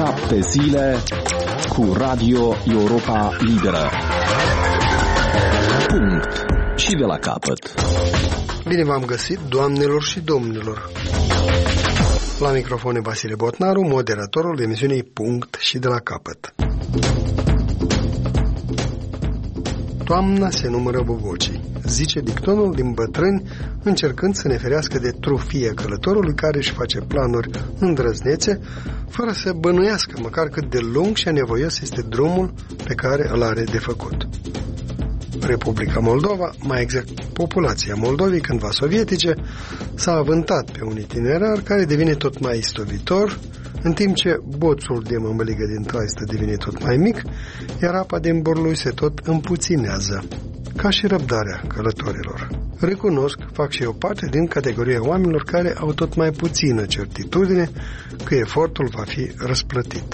7 zile cu Radio Europa Liberă. Punct. Și de la capăt. Bine v-am găsit, doamnelor și domnilor. La microfon e Vasile Botnaru, moderatorul emisiunii Punct și de la capăt. Toamna se numără bobocii, zice dictonul din bătrâni, încercând să ne ferească de trufie călătorului care își face planuri îndrăznețe, fără să bănuiască măcar cât de lung și anevoios este drumul pe care îl are de făcut. Republica Moldova, mai exact populația Moldovei cândva sovietice, s-a avântat pe un itinerar care devine tot mai istovitor, în timp ce boțul de mămăligă din traistă devine tot mai mic, iar apa din borlui se tot împuținează, ca și răbdarea călătorilor. Recunosc, fac și eu parte din categoria oamenilor care au tot mai puțină certitudine că efortul va fi răsplătit.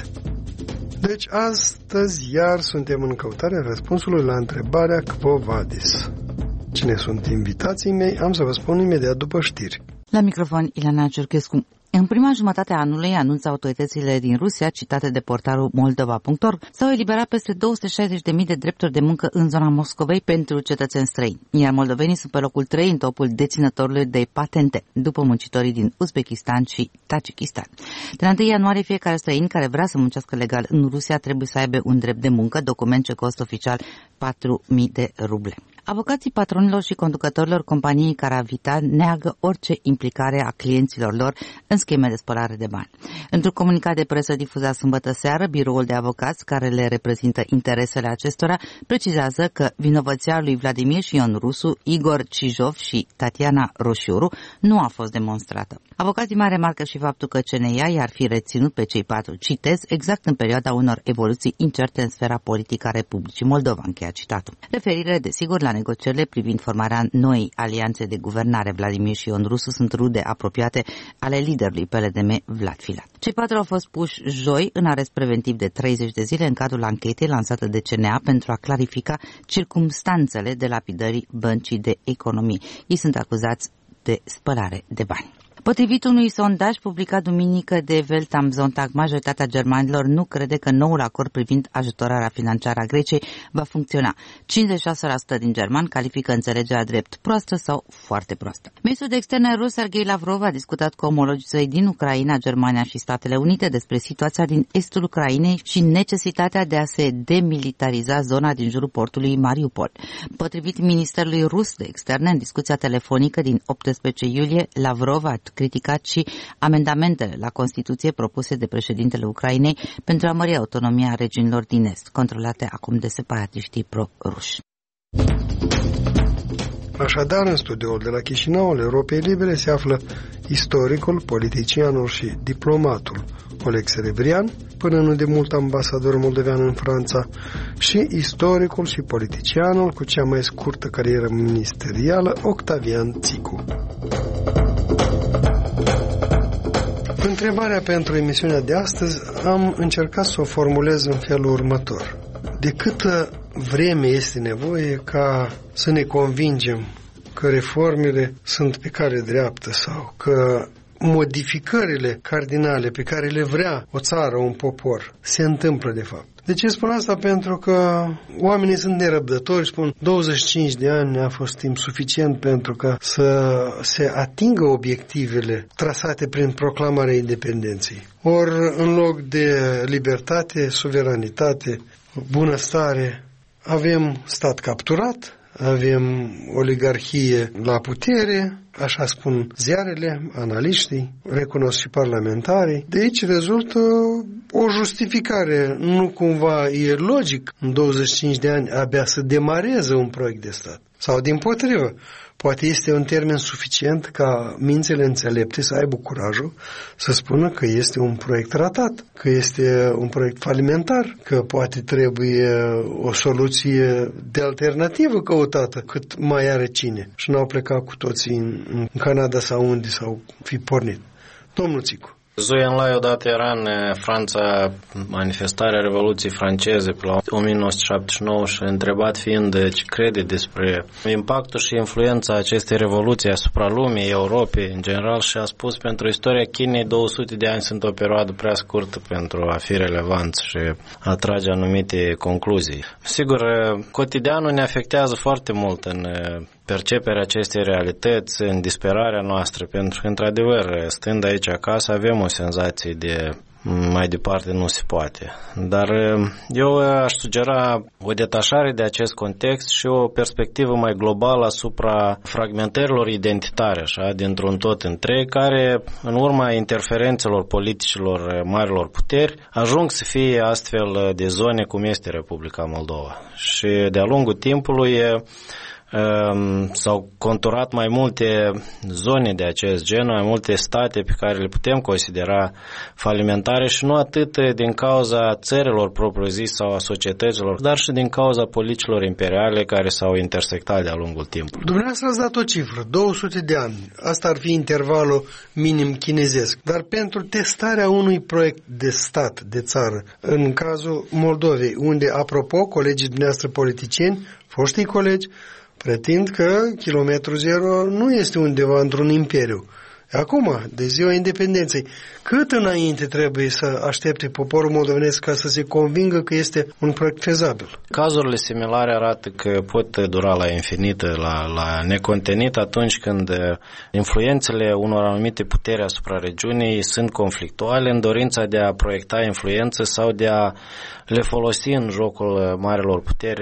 Deci astăzi iar suntem în căutarea răspunsului la întrebarea Quo vadis. Cine sunt invitații mei, am să vă spun imediat după știri. La microfon, Ileana Ciurchescu. În prima jumătate a anului, anunță autoritățile din Rusia, citate de portalul Moldova.org, s-au eliberat peste 260.000 de drepturi de muncă în zona Moscovei pentru cetățeni străini, iar moldovenii sunt pe locul 3 în topul deținătorului de patente, după muncitorii din Uzbekistan și Tajikistan. De la 1 ianuarie, fiecare străin care vrea să muncească legal în Rusia trebuie să aibă un drept de muncă, document ce costă oficial 4.000 de ruble. Avocații patronilor și conducătorilor companiei Caravita neagă orice implicare a clienților lor în scheme de spălare de bani. Într-un comunicat de presă difuzat sâmbătă seară, biroul de avocați care le reprezintă interesele acestora precizează că vinovăția lui Vladimir și Ion Rusu, Igor Cijov și Tatiana Roșiuru nu a fost demonstrată. Avocații mai remarcă și faptul că CNA i-ar fi reținut pe cei patru, citez, exact în perioada unor evoluții incerte în sfera politică a Republicii Moldova, încheia citatul. Referire, desigur, la negocierile privind formarea noii alianțe de guvernare. Vladimir și Ion Rusu sunt rude apropiate ale liderului PLDM, Vlad Filat. Cei patru au fost puși joi în arest preventiv de 30 de zile în cadrul anchetei lansată de CNA pentru a clarifica circumstanțele de lapidării Băncii de Economie. Ei sunt acuzați de spălare de bani. Potrivit unui sondaj publicat duminică de Welt am Sonntag, majoritatea germanilor nu crede că noul acord privind ajutorarea financiară a Greciei va funcționa. 56% din germani califică înțelegerea drept proastă sau foarte proastă. Ministrul de externe rus Sergei Lavrov a discutat cu omologii săi din Ucraina, Germania și Statele Unite despre situația din estul Ucrainei și necesitatea de a se demilitariza zona din jurul portului Mariupol. Potrivit Ministerului Rus de Externe, în discuția telefonică din 18 iulie, Lavrov a criticat și amendamentele la Constituție propuse de președintele Ucrainei pentru a mări autonomia regiunilor din Est, controlate acum de separatiștii pro-ruși. Așadar, în studioul de la Chișinău al Europei Libere se află istoricul, politicianul și diplomatul Oleg Serebrian, până nu de mult ambasador moldovean în Franța, și istoricul și politicianul cu cea mai scurtă carieră ministerială, Octavian Țicu. Întrebarea pentru emisiunea de astăzi am încercat să o formulez în felul următor. De câtă vreme este nevoie ca să ne convingem că reformele sunt pe cale dreaptă sau că modificările cardinale pe care le vrea o țară, un popor, se întâmplă de fapt? De ce spun asta? Pentru că oamenii sunt nerăbdători, spun 25 de ani a fost timp suficient pentru ca să se atingă obiectivele trasate prin proclamarea independenței. Ori în loc de libertate, suveranitate, bunăstare, avem stat capturat, avem oligarhie la putere, așa spun ziarele, analiștii, recunosc și parlamentarii. De aici rezultă o justificare. Nu cumva e logic în 25 de ani abia să demareze un proiect de stat. Sau dimpotrivă, poate este un termen suficient ca mințile înțelepte să aibă curajul să spună că este un proiect ratat, că este un proiect falimentar, că poate trebuie o soluție de alternativă căutată cât mai are cine. Și n-au plecat cu toții în Canada sau unde s-au fi pornit. Domnul Țicu. Zuienlai odată era în Franța manifestarea Revoluției franceze pe la 1979 și întrebat fiind ce crede despre impactul și influența acestei revoluții asupra lumii, Europei în general, și a spus: pentru istoria Chinei 200 de ani sunt o perioadă prea scurtă pentru a fi relevant și a trage anumite concluzii. Sigur, cotidianul ne afectează foarte mult în perceperea acestei realități, în disperarea noastră, pentru că, într-adevăr, stând aici acasă, avem o senzație de mai departe nu se poate. Dar eu aș sugera o detașare de acest context și o perspectivă mai globală asupra fragmentărilor identitare, așa, dintr-un tot întreg, care, în urma interferențelor politicilor marilor puteri, ajung să fie astfel de zone cum este Republica Moldova. Și de-a lungul timpului s-au conturat mai multe zone de acest gen, mai multe state pe care le putem considera falimentare și nu atât din cauza țărilor propriu-zis sau a societăților, dar și din cauza politicilor imperiale care s-au intersectat de-a lungul timpului. Dumneavoastră ați dat o cifră, 200 de ani. Asta ar fi intervalul minim chinezesc. Dar pentru testarea unui proiect de stat, de țară, în cazul Moldovei, unde, apropo, colegii dumneavoastră politicieni, foștii colegi, pretind că kilometru zero nu este undeva într-un imperiu. Acum, de ziua independenței, cât înainte trebuie să aștepte poporul moldovenesc ca să se convingă că este un proiect fezabil? Cazurile similare arată că pot dura la infinit, la necontenit, atunci când influențele unor anumite puteri asupra regiunii sunt conflictuale în dorința de a proiecta influență sau de a le folosi în jocul marilor puteri.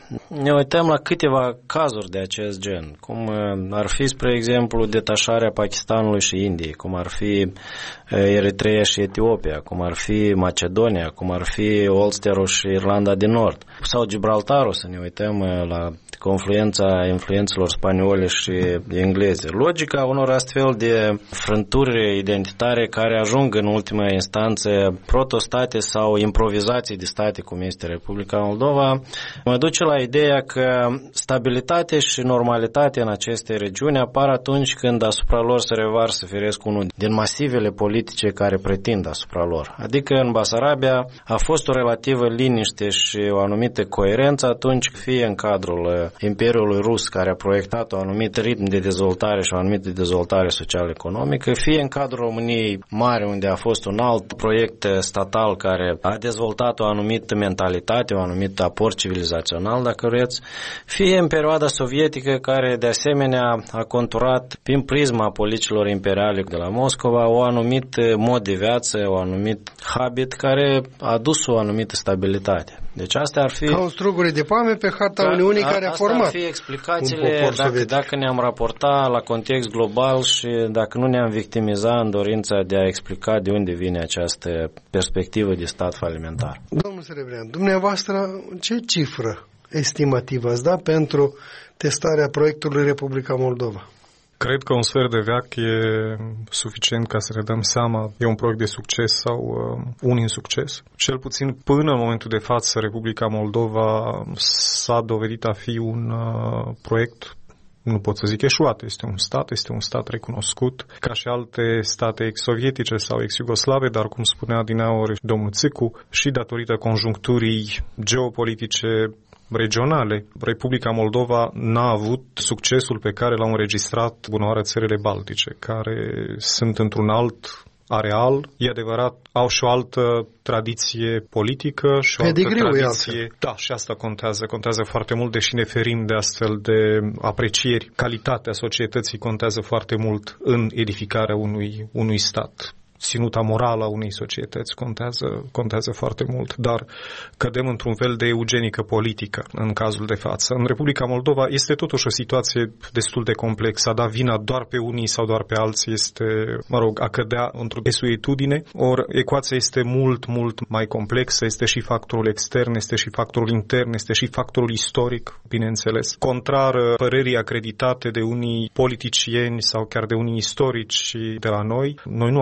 Ne uităm la câteva cazuri de acest gen, cum ar fi, spre exemplu, detașarea Pakistanului și Indiei, cum ar fi Eritreea și Etiopia, cum ar fi Macedonia, cum ar fi Ulsterul și Irlanda de Nord, sau Gibraltarul, să ne uităm la confluența influențelor spaniole și engleze. Logica unor astfel de frânturi identitare care ajung în ultima instanță protostate sau improvizații de state, cum este Republica Moldova, mă duce la ideea că stabilitate și normalitate în aceste regiuni apar atunci când asupra lor se revarsă, firesc, unul din masivele politice care pretind asupra lor. Adică în Basarabia a fost o relativă liniște și o anumită coerență atunci, fie în cadrul Imperiului Rus, care a proiectat un anumit ritm de dezvoltare și o anumită dezvoltare social-economică, fie în cadrul României Mare, unde a fost un alt proiect statal care a dezvoltat o anumită mentalitate, un anumit aport civilizațional, dacă vreți, fie în perioada sovietică, care de asemenea a conturat prin prisma politicilor imperiale de la Moscova o anumit mod de viață, un anumit habit care a dus o anumită stabilitate. Deci astea ar fi... Ca un struguri de pame pe harta Uniunii care a format. Asta ar fi explicațiile dacă ne-am raporta la context global și dacă nu ne-am victimiza în dorința de a explica de unde vine această perspectivă de stat falimentar. Domnul Serebrean, dumneavoastră ce cifră estimativă ați da pentru testarea proiectului Republica Moldova? Cred că un sfert de veac e suficient ca să ne dăm seama e un proiect de succes sau un insucces. Cel puțin până în momentul de față, Republica Moldova s-a dovedit a fi un proiect, nu pot să zic eșuat, este un stat recunoscut, ca și alte state ex-sovietice sau ex-iugoslave, dar cum spunea adineauri domnul Țicu, și datorită conjuncturii geopolitice regionale, Republica Moldova n-a avut succesul pe care l-au înregistrat bunoară țările baltice, care sunt într-un alt areal, e adevărat, au și o altă tradiție politică și o altă tradiție. Da, și asta contează foarte mult, deși ne ferim de astfel de aprecieri. Calitatea societății contează foarte mult în edificarea unui stat. Ținuta morală a unei societăți contează foarte mult, dar cădem într-un fel de eugenică politică în cazul de față. În Republica Moldova este totuși o situație destul de complexă. A da vina doar pe unii sau doar pe alții este, a cădea într-o desuetudine, ori ecuația este mult, mult mai complexă, este și factorul extern, este și factorul intern, este și factorul istoric, bineînțeles. Contrar părerii acreditate de unii politicieni sau chiar de unii istorici de la noi nu avem o tradiție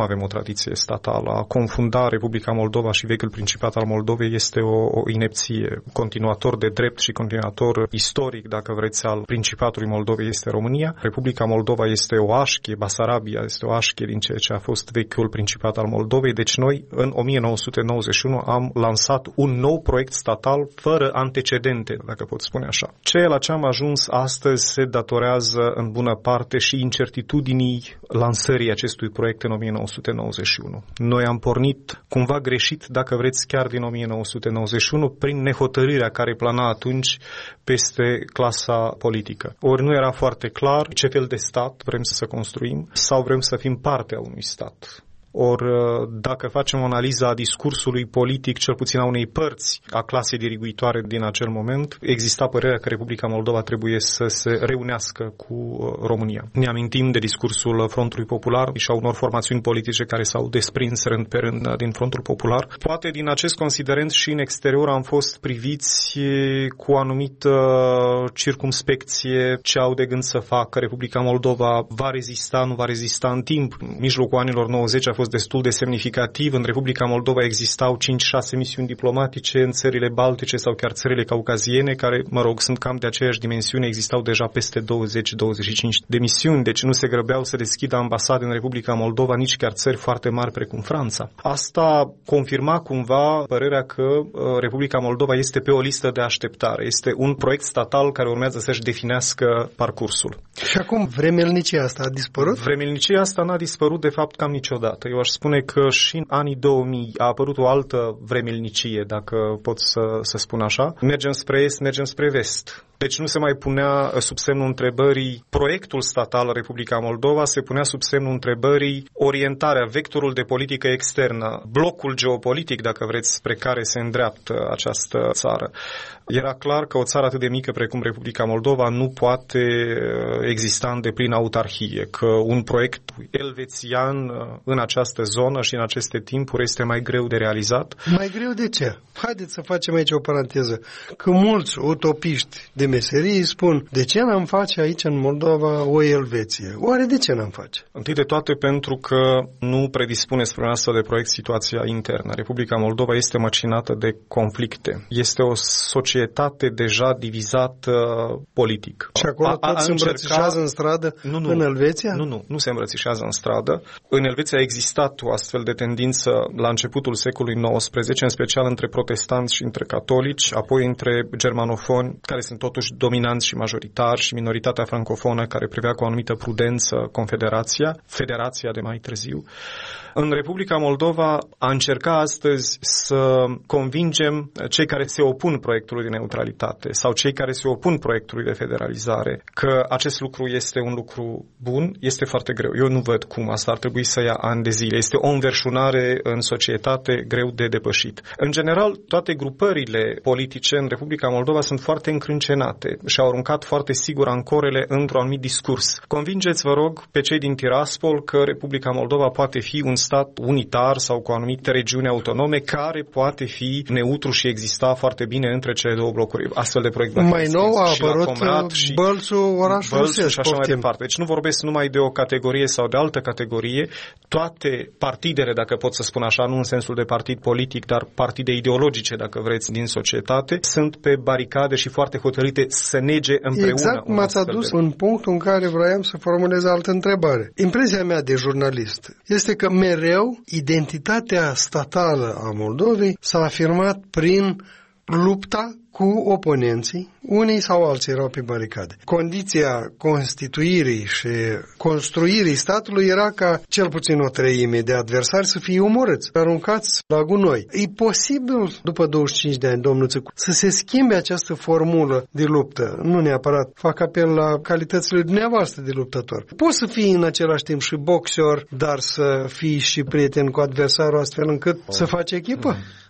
tradiție statală. A confunda Republica Moldova și vechiul Principat al Moldovei este o inepție. Continuator de drept și continuator istoric, dacă vreți, al Principatului Moldovei este România. Republica Moldova este o așchie, Basarabia este o așchie din ceea ce a fost vechiul Principat al Moldovei. Deci noi, în 1991, am lansat un nou proiect statal fără antecedente, dacă pot spune așa. Ceea la ce am ajuns astăzi se datorează în bună parte și incertitudinii lansării acestui proiect în 1991. Noi am pornit cumva greșit, dacă vreți, chiar din 1991, prin nehotărârea care plana atunci peste clasa politică. Ori nu era foarte clar ce fel de stat vrem să construim sau vrem să fim parte a unui stat. Ori dacă facem o analiză a discursului politic, cel puțin a unei părți a clasei diriguitoare din acel moment, exista părerea că Republica Moldova trebuie să se reunească cu România. Ne amintim de discursul Frontului Popular și a unor formațiuni politice care s-au desprins rând pe rând din Frontul Popular. Poate din acest considerent și în exterior am fost priviți cu o anumită circumspecție ce au de gând să facă. Republica Moldova va rezista, nu va rezista în timp. În mijlocul anilor 90 a fost destul de semnificativ. În Republica Moldova existau 5-6 misiuni diplomatice în țările baltice sau chiar țările caucaziene, care, sunt cam de aceeași dimensiune. Existau deja peste 20-25 de misiuni, deci nu se grăbeau să deschidă ambasade în Republica Moldova, nici chiar țări foarte mari precum Franța. Asta confirma cumva părerea că Republica Moldova este pe o listă de așteptare. Este un proiect statal care urmează să-și definească parcursul. Și acum vremelnicia asta a dispărut? Vremelnicia asta n-a dispărut de fapt cam niciodată. Eu aș spune că și în anii 2000 a apărut o altă vremelnicie, dacă pot să spun așa. Mergem spre est, mergem spre vest. Deci nu se mai punea sub semnul întrebării proiectul statal Republica Moldova, se punea sub semnul întrebării orientarea, vectorul de politică externă, blocul geopolitic, dacă vreți, spre care se îndreaptă această țară. Era clar că o țară atât de mică precum Republica Moldova nu poate exista în deplină autarhie, că un proiect elvețian în această zonă și în aceste timpuri este mai greu de realizat. Mai greu de ce? Haideți să facem aici o paranteză. Că mulți utopiști de meserii spun, de ce n-am face aici în Moldova o Elveție? Oare de ce n-am face? Întâi de toate pentru că nu predispune spre un astfel de proiect situația internă. Republica Moldova este măcinată de conflicte. Este o societate deja divizată politic. Și acolo tot se îmbrățișează în stradă în Elveția? Nu se îmbrățișează în stradă. În Elveția a existat o astfel de tendință la începutul secolului XIX, în special între protestanți și între catolici, apoi între germanofoni, care sunt totuși dominanți și majoritari, și minoritatea francofonă, care privea cu o anumită prudență Federația de mai târziu. În Republica Moldova a încercat astăzi să convingem cei care se opun proiectului de neutralitate sau cei care se opun proiectului de federalizare că acest lucru este un lucru bun, este foarte greu. Eu nu văd cum asta ar trebui să ia ani de zile. Este o înverșunare în societate greu de depășit. În general, toate grupările politice în Republica Moldova sunt foarte încrâncenate și au aruncat foarte sigur ancorele într-un anumit discurs. Convingeți, vă rog, pe cei din Tiraspol că Republica Moldova poate fi un stat unitar sau cu anumite regiuni autonome care poate fi neutru și exista foarte bine între cele două blocuri. Astfel de proiect mai nou a apărut Bălțul, orașul rusesc și așa mai departe. Deci nu vorbesc numai de o categorie sau de altă categorie. Toate partidele, dacă pot să spun așa, nu în sensul de partid politic, dar partide ideologice, dacă vreți, din societate, sunt pe baricade și foarte hotărâte să nege împreună. Exact, m-ați adus în punctul în care vroiam să formulez altă întrebare. Impresia mea de jurnalist este că mereu identitatea statală a Moldovei s-a afirmat prin lupta cu oponenții, unii sau alții erau pe baricade. Condiția constituirii și construirii statului era ca cel puțin o treime de adversari să fie omorâți, aruncați la gunoi. E posibil, după 25 de ani, domnul Țăcu, să se schimbe această formulă de luptă? Nu neapărat fac apel la calitățile dumneavoastră de luptător. Poți să fii în același timp și boxer, dar să fii și prieten cu adversarul astfel încât să faci echipă?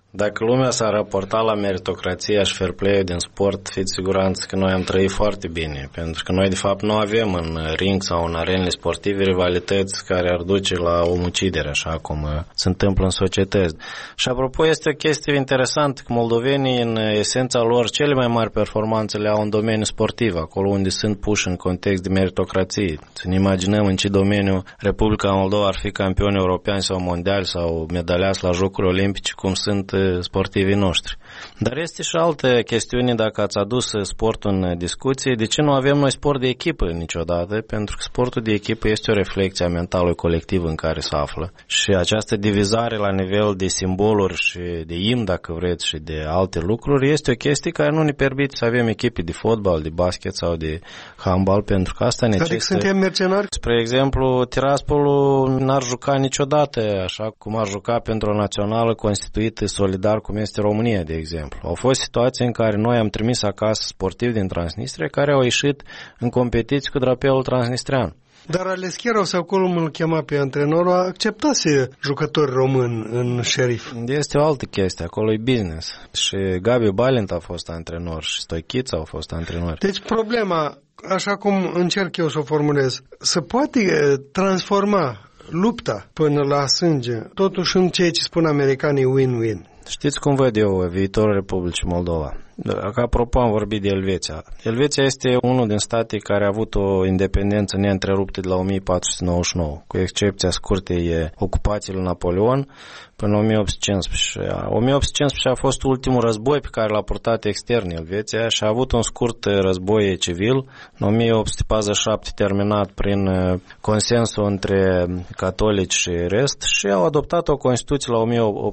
Dacă lumea s-a raportat la meritocrația și fair play din sport, fiți siguranți că noi am trăit foarte bine, pentru că noi de fapt nu avem în ring sau în arenele sportive rivalități care ar duce la omucidere, așa cum se întâmplă în societăți. Și apropo, este o chestie interesantă că moldovenii în esența lor cele mai mari performanțe le au în domeniul sportiv, acolo unde sunt puși în context de meritocrație. Să ne imaginăm în ce domeniu Republica Moldova ar fi campioni europeni sau mondiali sau medaliați la Jocuri Olimpice, cum sunt sportivii noștri. Dar este și altă chestiune, dacă ați adus sportul în discuție, de ce nu avem noi sport de echipă niciodată? Pentru că sportul de echipă este o reflecție a mentalului colectiv în care se află. Și această divizare la nivel de simboluri și de imn, dacă vreți, și de alte lucruri, este o chestie care nu ne permite să avem echipe de fotbal, de basket sau de handbal, pentru că asta necesită... Adică suntem mercenari? Spre exemplu, Tiraspolul n-ar juca niciodată așa cum ar juca pentru o națională constituită solidar cum este România, de exemplu. Au fost situații în care noi am trimis acasă sportivi din Transnistria care au ieșit în competiții cu drapelul transnistrean. Dar Aleschierau sau cum îl chema pe antrenorul acceptase jucători români în Șerif. Este o altă chestie, acolo e business. Și Gabi Balint a fost antrenor și Stoichița au fost antrenori. Deci problema, așa cum încerc eu să o formulez, se poate transforma lupta până la sânge, totuși în ceea ce spun americanii win-win. Știți cum văd eu viitorul Republicii Moldova? Că apropo am vorbit de Elveția. Elveția este unul din state care a avut o independență neîntreruptă de la 1499, cu excepția scurtei ocupației lui Napoleon până în 1815. 1815 a fost ultimul război pe care l-a purtat extern Elveția și a avut un scurt război civil, în 1847 terminat prin consensul între catolici și rest și au adoptat o Constituție la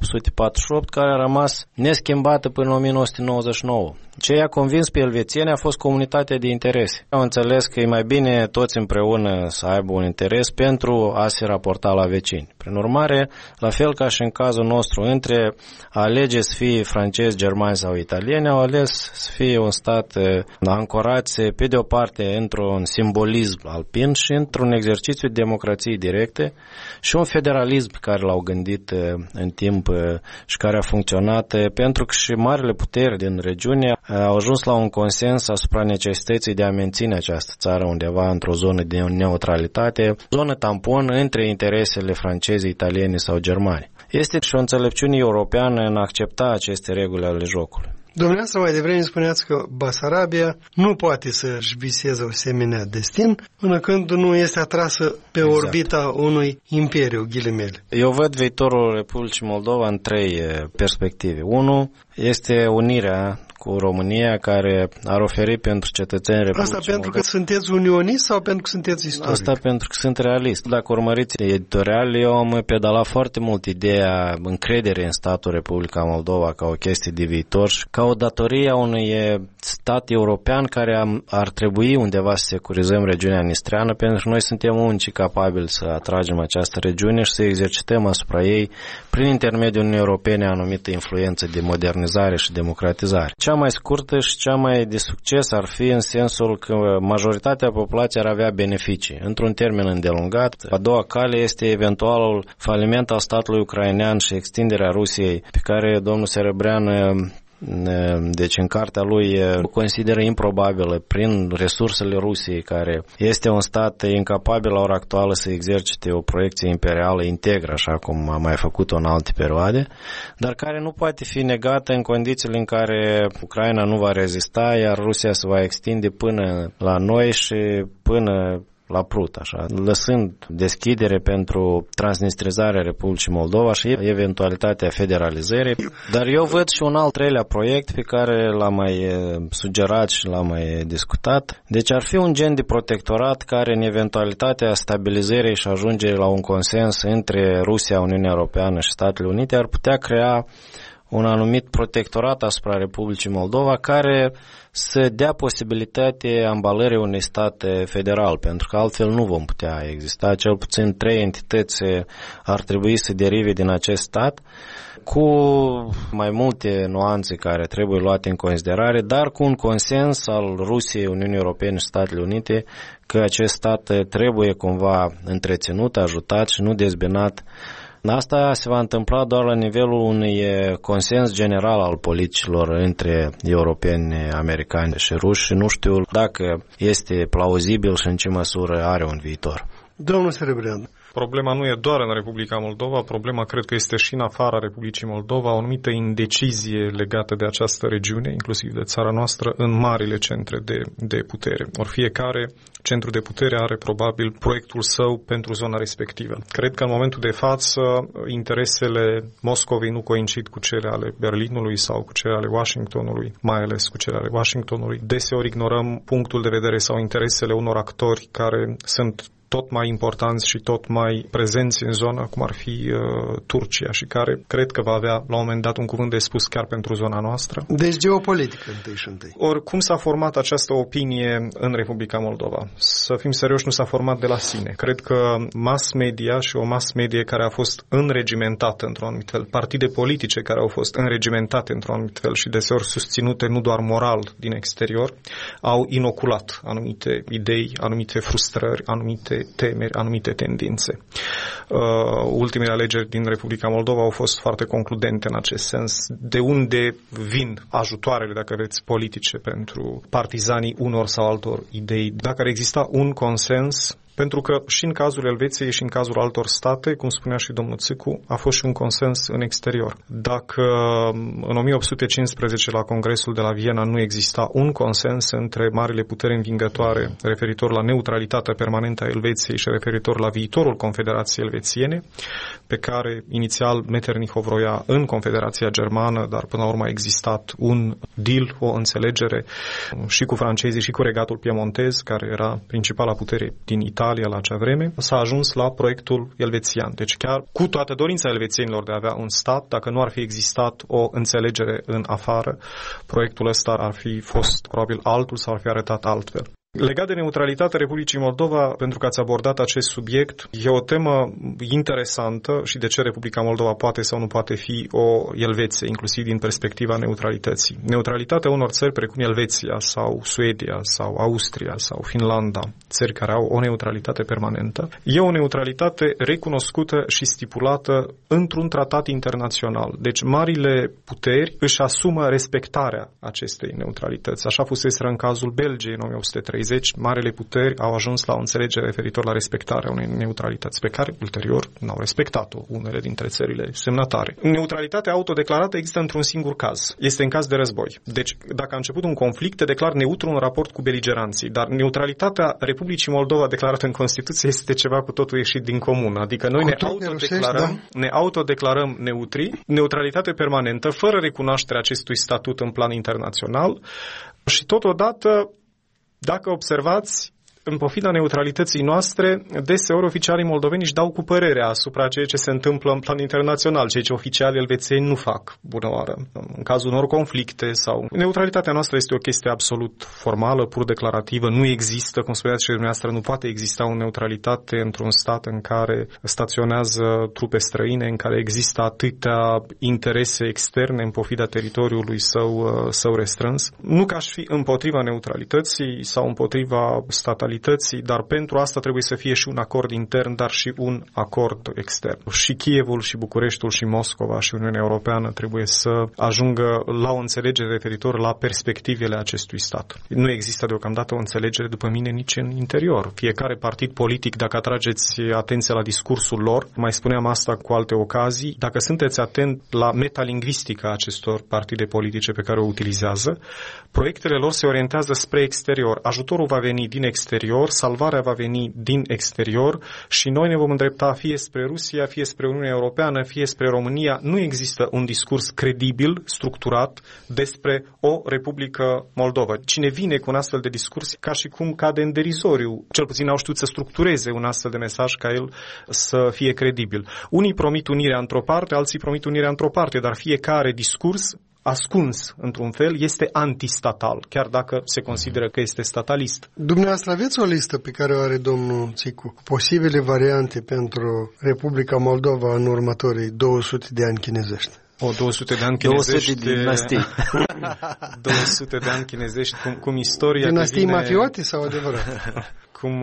1848 care a rămas neschimbată până în 1999. Ce i-a convins pe elvețieni a fost comunitatea de interese. Au înțeles că e mai bine toți împreună să aibă un interes pentru a se raporta la vecini. Prin urmare, la fel ca și în cazul nostru, între a alege să fie francezi, germani sau italieni, au ales să fie un stat ancorat pe de o parte într-un simbolism alpin și într-un exercițiu de democrație directe și un federalism pe care l-au gândit în timp și care a funcționat pentru că și marile puteri din regiune au ajuns la un consens asupra necesității de a menține această țară undeva într-o zonă de neutralitate, zonă tampon între interesele franceze, italiene sau germane. Este și o înțelepciune europeană în a accepta aceste reguli ale jocului. Dumneavoastră mai devreme spuneați că Basarabia nu poate să-și viseze o asemenea destin până când nu este atrasă pe orbita unui imperiu, ghilimele. Eu văd viitorul Republicii Moldova în trei perspective. Unu este unirea cu România, care ar oferi pentru cetățenii Republicii Asta pentru că sunteți unionist sau pentru că sunteți istoric? Asta pentru că sunt realist. Dacă urmăriți editorial, eu am pedalat foarte mult ideea încredere în statul Republica Moldova ca o chestie de viitor și ca o datorie a unui stat european care ar trebui undeva să securizăm regiunea nistreană, pentru că noi suntem unicii capabili să atragem această regiune și să exercităm asupra ei prin intermediul Uniunii Europene anumită influență de modernizare și democratizare. Cea mai scurtă și cea mai de succes ar fi în sensul că majoritatea populației ar avea beneficii. Într-un termen îndelungat, a doua cale este eventualul faliment al statului ucrainean și extinderea Rusiei, pe care domnul Serebrean, deci în cartea lui, consideră improbabilă prin resursele Rusiei, care este un stat incapabil la ora actuală să exercite o proiecție imperială integră, așa cum a mai făcut-o în alte perioade, dar care nu poate fi negată în condițiile în care Ucraina nu va rezista, iar Rusia se va extinde până la noi și până la Prut, așa, lăsând deschidere pentru transnistrizarea Republicii Moldova și eventualitatea federalizării. Dar eu văd și un al treilea proiect pe care l-am mai sugerat și l-am mai discutat. Deci ar fi un gen de protectorat care în eventualitatea stabilizării și ajungerii la un consens între Rusia, Uniunea Europeană și Statele Unite ar putea crea un anumit protectorat asupra Republicii Moldova care să dea posibilitatea ambalării unui stat federal, pentru că altfel nu vom putea exista. Cel puțin 3 entități ar trebui să derive din acest stat, cu mai multe nuanțe care trebuie luate în considerare, dar cu un consens al Rusiei, Uniunii Europene și Statele Unite că acest stat trebuie cumva întreținut, ajutat și nu dezbinat Asta se va întâmpla doar la nivelul unui consens general al politicilor între europeni, americani și ruși și nu știu dacă este plauzibil și în ce măsură are un viitor. Domnul Serebreanu. Problema nu e doar în Republica Moldova, problema cred că este și în afara Republicii Moldova, o anumită indecizie legată de această regiune, inclusiv de țara noastră, în marile centre de putere. Ori fiecare centru de putere are probabil proiectul său pentru zona respectivă. Cred că în momentul de față interesele Moscovei nu coincid cu cele ale Berlinului sau cu cele ale Washingtonului, mai ales cu cele ale Washingtonului. Deseori ignorăm punctul de vedere sau interesele unor actori care sunt tot mai importanți și tot mai prezenți în zona, cum ar fi Turcia, și care cred că va avea la un moment dat un cuvânt de spus chiar pentru zona noastră. Deci geopolitică întâi și întâi. Ori cum s-a format această opinie în Republica Moldova? Să fim serioși, nu s-a format de la sine. Cred că mass media și o mass media care a fost înregimentată într-un anumit fel, partide politice care au fost înregimentate într-un anumit fel și deseori susținute nu doar moral din exterior, au inoculat anumite idei, anumite frustrări, anumite temeri, anumite tendințe. Ultimele alegeri din Republica Moldova au fost foarte concludente în acest sens. De unde vin ajutoarele, dacă vreți, politice pentru partizanii unor sau altor idei? Dacă ar exista un consens, pentru că și în cazul Elveției și în cazul altor state, cum spunea și domnul Țicu, a fost și un consens în exterior. Dacă în 1815 la Congresul de la Viena nu exista un consens între marile puteri învingătoare referitor la neutralitatea permanentă a Elveției și referitor la viitorul Confederației Elvețiene, pe care inițial Metternich o vroia în Confederația Germană, dar până la urmă a existat un deal, o înțelegere și cu francezii și cu regatul piemontez, care era principala putere din Italia la acea vreme, s-a ajuns la proiectul elvețian. Deci chiar cu toată dorința elvețienilor de a avea un stat, dacă nu ar fi existat o înțelegere în afară, proiectul ăsta ar fi fost probabil altul sau ar fi arătat altfel. Legat de neutralitatea Republicii Moldova, pentru că ați abordat acest subiect, e o temă interesantă și de ce Republica Moldova poate sau nu poate fi o Elveție, inclusiv din perspectiva neutralității. Neutralitatea unor țări precum Elveția sau Suedia sau Austria sau Finlanda, țări care au o neutralitate permanentă, e o neutralitate recunoscută și stipulată într-un tratat internațional. Deci marile puteri își asumă respectarea acestei neutralități. Așa fuseseră în cazul Belgiei în 1930. Marele puteri au ajuns la o înțelegere referitor la respectarea unei neutralități, pe care ulterior n-au respectat-o unele dintre țările semnatare. Neutralitatea autodeclarată există într-un singur caz. Este în caz de război. Deci, dacă a început un conflict, te declar neutru în raport cu beligeranții, dar neutralitatea Republicii Moldova declarată în Constituție este ceva cu totul ieșit din comun. Adică noi ne autodeclarăm neutri, neutralitate permanentă, fără recunoașterea acestui statut în plan internațional și totodată, dacă observați, în pofida neutralității noastre, deseori oficialii moldoveni își dau cu părerea asupra ceea ce se întâmplă în plan internațional, ceea ce oficialii elvețieni nu fac, bună oară, în cazul unor conflicte sau... Neutralitatea noastră este o chestie absolut formală, pur declarativă, nu există, cum spuneați și dumneavoastră, nu poate exista o neutralitate într-un stat în care staționează trupe străine, în care există atâtea interese externe în pofida teritoriului său restrâns. Nu că aș fi împotriva neutralității sau împotriva statalității, dar pentru asta trebuie să fie și un acord intern, dar și un acord extern. Și Kievul, și Bucureștiul, și Moscova, și Uniunea Europeană trebuie să ajungă la o înțelegere referitor la perspectivele acestui stat. Nu există deocamdată o înțelegere, după mine, nici în interior. Fiecare partid politic, dacă atrageți atenția la discursul lor, mai spuneam asta cu alte ocazii, dacă sunteți atent la metalingvistica acestor partide politice pe care o utilizează, proiectele lor se orientează spre exterior. Ajutorul va veni din exterior, salvarea va veni din exterior și noi ne vom îndrepta fie spre Rusia, fie spre Uniunea Europeană, fie spre România. Nu există un discurs credibil, structurat despre o Republică Moldova. Cine vine cu un astfel de discurs, ca și cum cade în derizoriu, cel puțin au știut să structureze un astfel de mesaj ca el să fie credibil. Unii promit unirea într-o parte, alții promit unirea într-o parte, dar fiecare discurs ascuns, într-un fel, este antistatal, chiar dacă se consideră că este statalist. Dumneavoastră aveți o listă pe care o are domnul Țicu, posibile variante pentru Republica Moldova în următorii 200 de ani chinezești? 200 de ani chinezești. 200 de dinastii. 200 de ani chinezești, cum istoria dinastii devine... mafioti sau adevărat? cum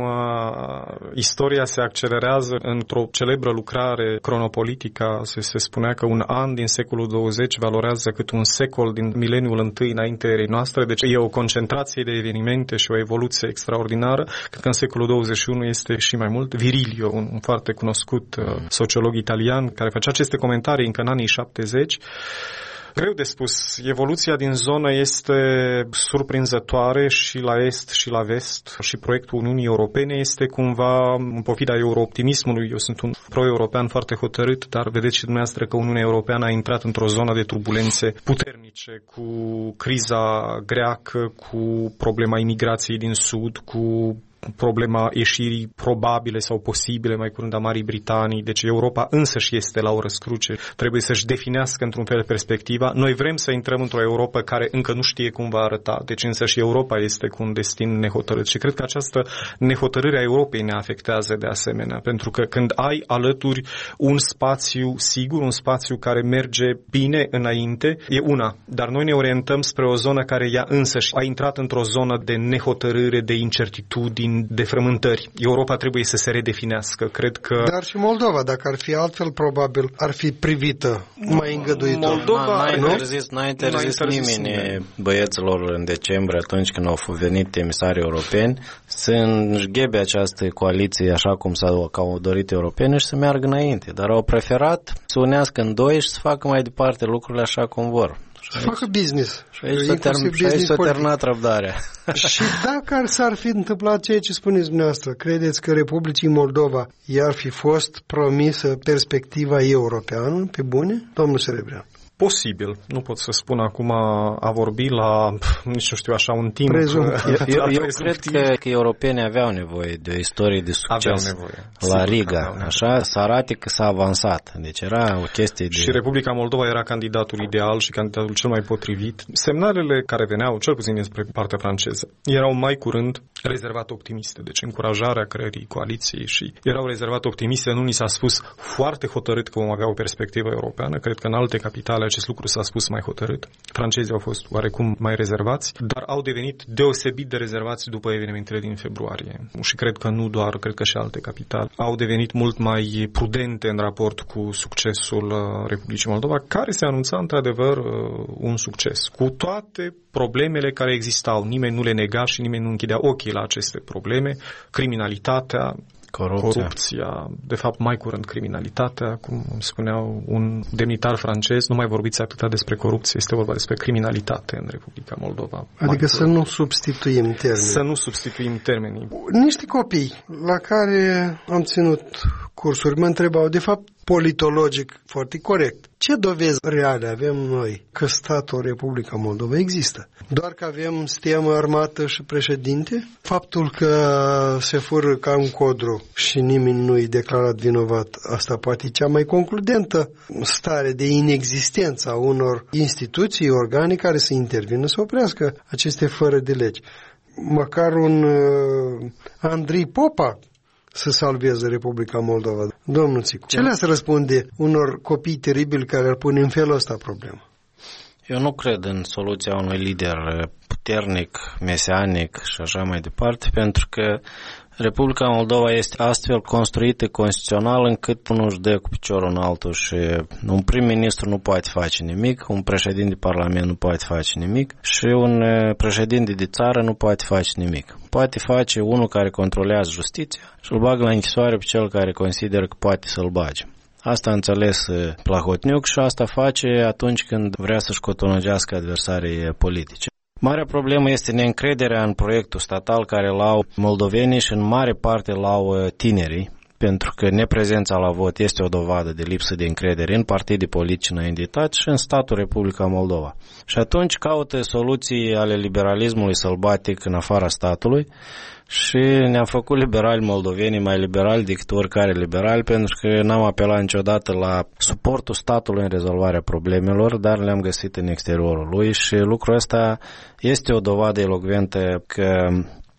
istoria se accelerează într-o celebră lucrare cronopolitică, se spunea că un an din secolul 20 valorează cât un secol din mileniul întâi înainte erei noastre, deci e o concentrație de evenimente și o evoluție extraordinară. Cred că în secolul 21 este și mai mult. Virilio, un foarte cunoscut sociolog italian, care făcea aceste comentarii încă în anii 70. Greu de spus. Evoluția din zonă este surprinzătoare și la est și la vest și proiectul Uniunii Europene este cumva în pofida eurooptimismului. Eu sunt un pro-european foarte hotărât, dar vedeți și dumneavoastră că Uniunea Europeană a intrat într-o zonă de turbulențe puternice cu criza greacă, cu problema imigrației din sud, cu problema ieșirii probabile sau posibile mai curând a Marii Britanii. Deci Europa însăși este la o răscruce. Trebuie să-și definească într-un fel perspectiva. Noi vrem să intrăm într-o Europa care încă nu știe cum va arăta. Deci însăși Europa este cu un destin nehotărât. Și cred că această nehotărâre a Europei ne afectează de asemenea. Pentru că când ai alături un spațiu sigur, un spațiu care merge bine înainte, e una. Dar noi ne orientăm spre o zonă care ea însăși a intrat într-o zonă de nehotărâre, de incertitudini, de frământări. Europa trebuie să se redefinească. Cred că... Dar și Moldova, dacă ar fi altfel, probabil ar fi privită mai îngăduitor. Moldova n-a interzis nimeni băieților în decembrie, atunci când au venit emisarii europeni, să înșghebe această coaliție așa cum s-au dorit europene și să meargă înainte. Dar au preferat să unească în doi și să facă mai departe lucrurile așa cum vor. Să facă business. Și aici s-a terminat răbdarea. Și dacă s-ar fi întâmplat ceea ce spuneți dumneavoastră, credeți că Republicii Moldova i-ar fi fost promisă perspectiva europeană, pe bune, domnul Serebrean? Posibil. Nu pot să spun acum a vorbi la, nici nu știu, așa un timp. Eu cred că europenii aveau nevoie de o istorie de succes la Riga, așa, să arate că s-a avansat. Deci era o chestie de... Și Republica Moldova era candidatul ideal și candidatul cel mai potrivit. Semnalele care veneau, cel puțin despre partea franceză, erau mai curând rezervate optimiste. Deci încurajarea creării coaliției și erau rezervate optimiste. Nu ni s-a spus foarte hotărât că vom avea o perspectivă europeană. Cred că în alte capitale acest lucru s-a spus mai hotărât. Francezii au fost oarecum mai rezervați, dar au devenit deosebit de rezervați după evenimentele din februarie. Și cred că nu doar, cred că și alte capitale au devenit mult mai prudente în raport cu succesul Republicii Moldova, care se anunța într-adevăr un succes. Cu toate problemele care existau, nimeni nu le nega și nimeni nu închidea ochii la aceste probleme, criminalitatea, corupția, de fapt mai curând criminalitatea, cum spuneau un demnitar francez, nu mai vorbiți atâta despre corupție, este vorba despre criminalitate în Republica Moldova. Adică să nu substituim termenii. Să nu substituim termenii. Niște copii la care am ținut cursuri mă întrebau, de fapt, politologic foarte corect. Ce dovezi reale avem noi că statul Republica Moldova există? Doar că avem sistemă armată și președinte? Faptul că se fură ca un codru și nimeni nu-i declarat vinovat, asta poate e cea mai concludentă stare de inexistență a unor instituții, organe care să intervină să oprească aceste fără de legi. Măcar un Andrei Popa să salveze Republica Moldova. Domnul Țicu, ce le-ați răspunde unor copii teribili care ar pune în felul ăsta problemă? Eu nu cred în soluția unui lider puternic, mesianic și așa mai departe, pentru că Republica Moldova este astfel construită constituțional încât unul își dă cu piciorul în altul și un prim-ministru nu poate face nimic, un președinte de parlament nu poate face nimic și un președinte de țară nu poate face nimic. Poate face unul care controlează justiția și îl bagă la închisoare pe cel care consideră că poate să-l bage. Asta a înțeles Plahotniuc și asta face atunci când vrea să-și cotonogească adversarii politice. Marea problemă este neîncrederea în proiectul statal care l-au moldovenii și în mare parte l-au tinerii, pentru că neprezența la vot este o dovadă de lipsă de încredere în partide politice înaintitate și în statul Republica Moldova. Și atunci caută soluții ale liberalismului sălbatic în afara statului și ne-am făcut liberali moldovenii mai liberali decât oricare liberali, pentru că n-am apelat niciodată la suportul statului în rezolvarea problemelor, dar le-am găsit în exteriorul lui și lucrul ăsta este o dovadă elocventă că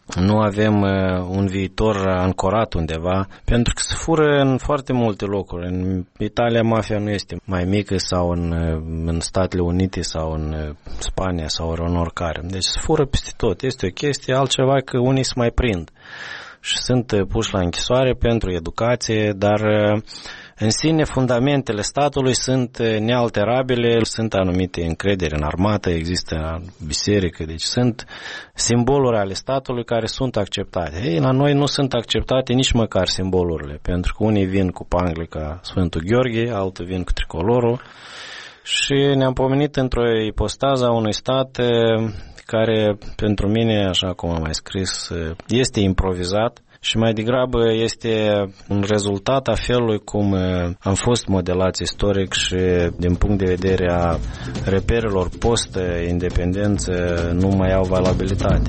nu avem un viitor ancorat undeva, pentru că se fură în foarte multe locuri. În Italia mafia nu este mai mică sau în Statele Unite sau în Spania sau în oricare. Deci se fură peste tot. Este o chestie, altceva că unii se mai prind și sunt puși la închisoare pentru educație, dar în sine fundamentele statului sunt nealterabile, sunt anumite încredere în armată, există biserică, deci sunt simboluri ale statului care sunt acceptate. Ei, la noi nu sunt acceptate nici măcar simbolurile, pentru că unii vin cu pangle ca Sfântul Gheorghe, alții vin cu tricolorul și ne-am pomenit într-o ipostază a unui stat care pentru mine, așa cum am mai scris, este improvizat și mai degrabă este un rezultat a felului cum am fost modelați istoric și din punct de vedere a reperelor post-independență nu mai au valabilitate.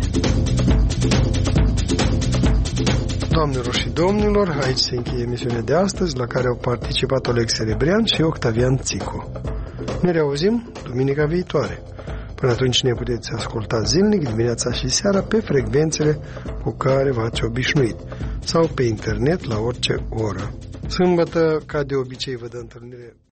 Doamnelor și domnilor, aici se încheie emisiunea de astăzi, la care au participat Oleg Serebrian și Octavian Țicu. Ne reauzim duminica viitoare. Până atunci ne puteți asculta zilnic, dimineața și seara, pe frecvențele cu care v-ați obișnuit sau pe internet la orice oră. Sâmbătă, ca de obicei, vă dă întâlnire